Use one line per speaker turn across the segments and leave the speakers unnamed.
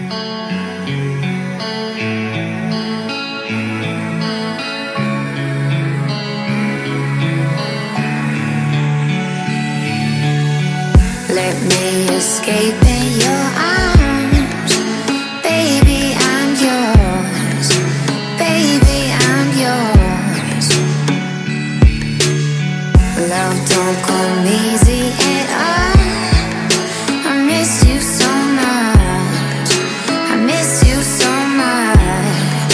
Let me escape in your arms. Baby, I'm yours. Baby, I'm yours. Love don't come easy at all. I miss you so much. I miss you so much.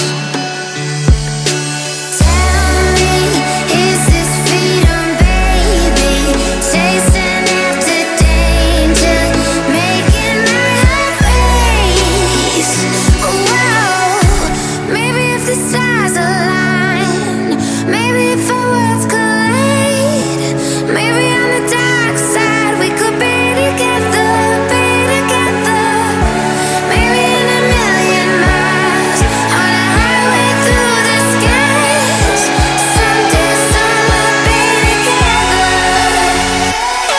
Tell me, is this freedom, baby? Chasing after danger, making my heart race. Whoa, maybe if the stars align, maybe if our worlds collide, maybe on the dark side we could be together, be together. Maybe in a million miles, on a highway through the skies, someday soon we'll be together.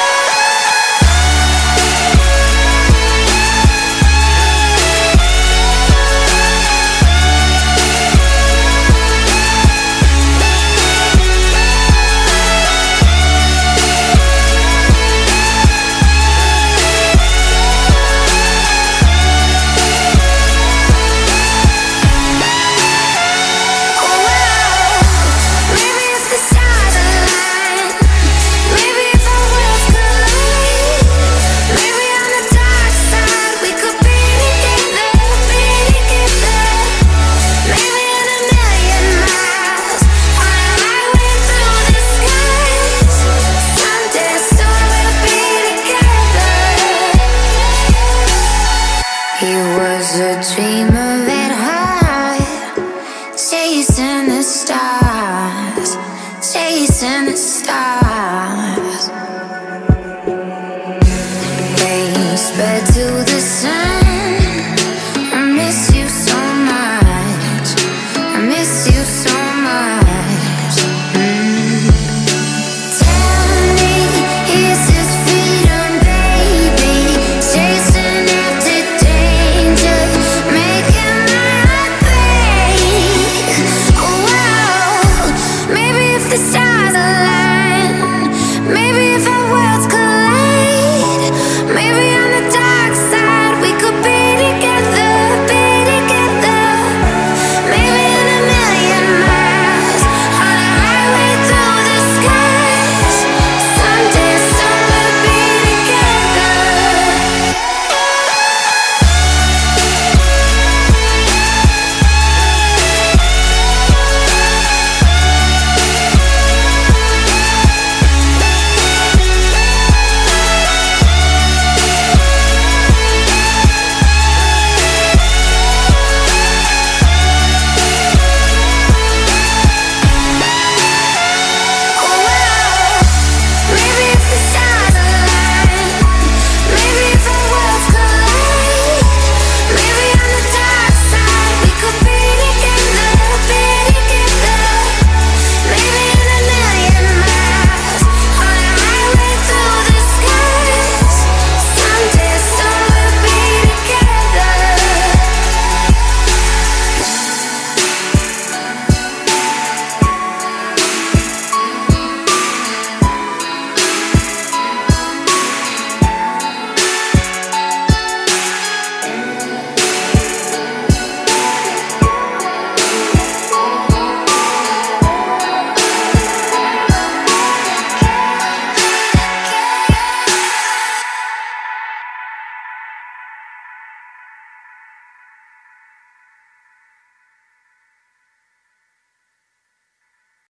Maybe if the stars align, maybe if our worlds collide, maybe on the dark side we could be together, be together. Maybe in a million miles, on a highway through the skies, someday soon we'll be together. He was a dreamer at heart, chasing the stars, chasing the stars. Flames spread to the sun.